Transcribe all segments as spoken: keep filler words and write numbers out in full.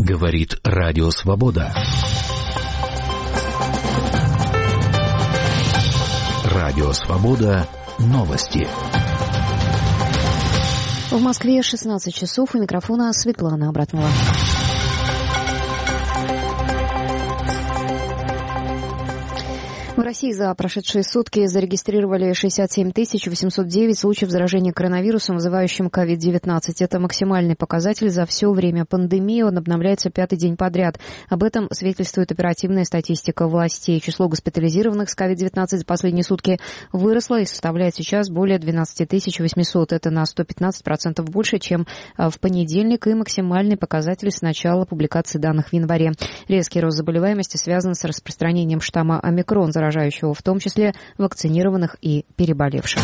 Говорит Радио Свобода. Радио Свобода. Новости. В Москве шестнадцать часов. У микрофона Светлана Абратмова. В России за прошедшие сутки зарегистрировали шестьдесят семь тысяч восемьсот девять случаев заражения коронавирусом, вызывающим ковид девятнадцать. Это максимальный показатель за все время пандемии. Он обновляется пятый день подряд. Об этом свидетельствует оперативная статистика властей. Число госпитализированных с ковид девятнадцать за последние сутки выросло и составляет сейчас более двенадцать тысяч восемьсот. Это на сто пятнадцать процентов больше, чем в понедельник, и максимальный показатель с начала публикации данных в январе. Резкий рост заболеваемости связан с распространением штамма омикрон, заражающего в том числе вакцинированных и переболевших.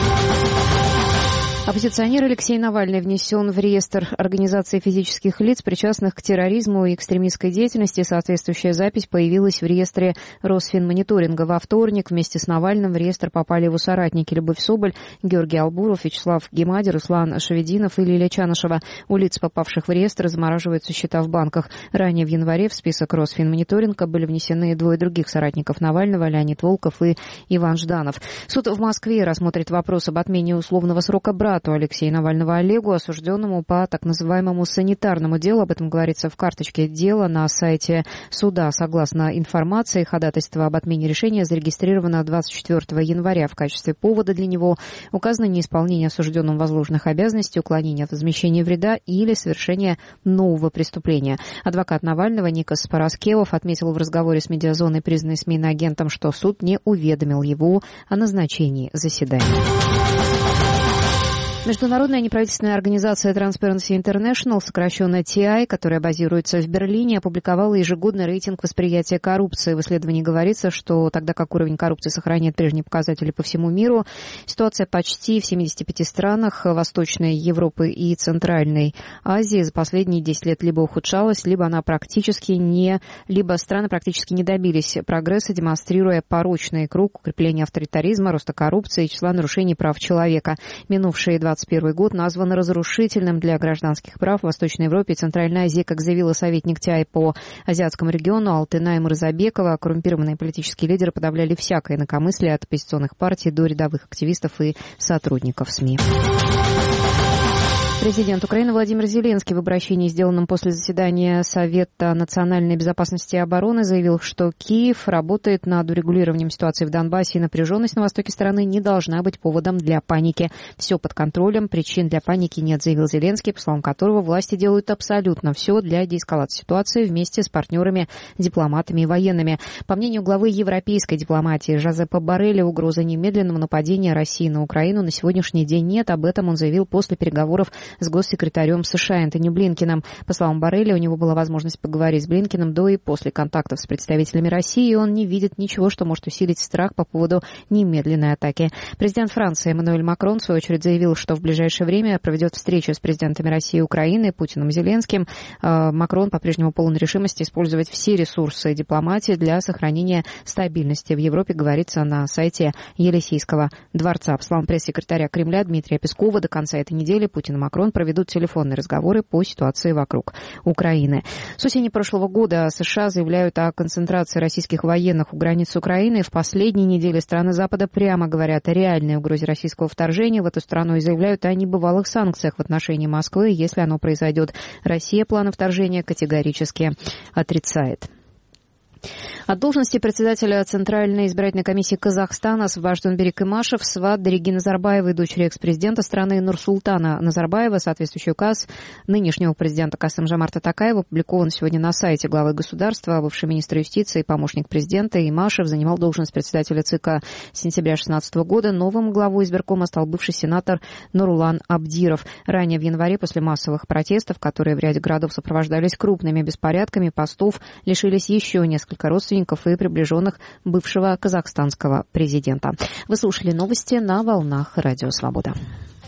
Оппозиционер Алексей Навальный внесен в реестр организаций физических лиц, причастных к терроризму и экстремистской деятельности. Соответствующая запись появилась в реестре Росфинмониторинга. Во вторник вместе с Навальным в реестр попали его соратники Любовь Соболь, Георгий Албуров, Вячеслав Гемади, Руслан Шавединов и Лилия Чанышева. У лиц, попавших в реестр, замораживаются счета в банках. Ранее в январе в список Росфинмониторинга были внесены двое других соратников Навального, Леонид Волков и Иван Жданов. Суд в Москве рассмотрит вопрос об отмене условного срока брату Алексея Навального Олегу, осужденному по так называемому санитарному делу. Об этом говорится в карточке дела на сайте суда. Согласно информации, ходатайство об отмене решения зарегистрировано двадцать четвёртого января. В качестве повода для него указано неисполнение осужденным возложенных обязанностей, уклонение от возмещения вреда или совершение нового преступления. Адвокат Навального Никос Параскевов отметил в разговоре с медиазоной, признанной СМИ иноагентом, что суд не уведомил его о назначении заседания. Международная неправительственная организация Transparency International, сокращенно ти ай, которая базируется в Берлине, опубликовала ежегодный рейтинг восприятия коррупции. В исследовании говорится, что тогда как уровень коррупции сохраняет прежние показатели по всему миру, ситуация почти в семидесяти пяти странах Восточной Европы и Центральной Азии за последние десять лет либо ухудшалась, либо она практически не, либо страны практически не добились прогресса, демонстрируя порочный круг укрепления авторитаризма, роста коррупции и числа нарушений прав человека. Минувшие двадцать первый год назван разрушительным для гражданских прав в Восточной Европе и Центральной Азии. Как заявила советник ти ай по азиатскому региону Алтынай Мырзабекова, коррумпированные политические лидеры подавляли всякое инакомыслие от оппозиционных партий до рядовых активистов и сотрудников СМИ. Президент Украины Владимир Зеленский в обращении, сделанном после заседания Совета национальной безопасности и обороны, заявил, что Киев работает над урегулированием ситуации в Донбассе, и напряженность на востоке страны не должна быть поводом для паники. Все под контролем, причин для паники нет, заявил Зеленский, по словам которого власти делают абсолютно все для деэскалации ситуации вместе с партнерами, дипломатами и военными. По мнению главы европейской дипломатии Жозепа Борреля, угрозы немедленного нападения России на Украину на сегодняшний день нет. Об этом он заявил после переговоров с госсекретарем США Энтони Блинкеном. По словам Борреля, у него была возможность поговорить с Блинкеном до и после контактов с представителями России, и он не видит ничего, что может усилить страх по поводу немедленной атаки. Президент Франции Эммануэль Макрон, в свою очередь, заявил, что в ближайшее время проведет встречу с президентами России и Украины, Путиным и Зеленским. Макрон по-прежнему полон решимости использовать все ресурсы дипломатии для сохранения стабильности в Европе, говорится на сайте Елисейского дворца. По словам пресс-секретаря Кремля Дмитрия Пескова, до конца этой недели Путин и Макрон проведут телефонные разговоры по ситуации вокруг Украины. С осени прошлого года США заявляют о концентрации российских военных у границ Украины. В последние недели страны Запада прямо говорят о реальной угрозе российского вторжения в эту страну и заявляют о небывалых санкциях в отношении Москвы, если оно произойдет. Россия планы вторжения категорически отрицает. От должности председателя Центральной избирательной комиссии Казахстана освобожден Берик Имашев, сват Дариги Назарбаевой, дочери экс-президента страны Нурсултана Назарбаева. Соответствующий указ нынешнего президента Касым-Жомарта Токаева опубликован сегодня на сайте главы государства. Бывший министр юстиции и помощник президента Имашев занимал должность председателя ЦИКа с сентября две тысячи шестнадцатого года. Новым главой избиркома стал бывший сенатор Нурулан Абдиров. Ранее в январе, после массовых протестов, которые в ряде городов сопровождались крупными беспорядками, постов лишились еще несколько родственников и приближенных бывшего казахстанского президента. Вы слушали новости на волнах Радио Свобода.